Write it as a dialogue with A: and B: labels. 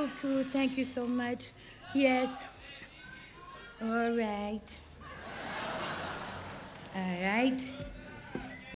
A: beaucoup. Thank you so much. Yes. All right. All right.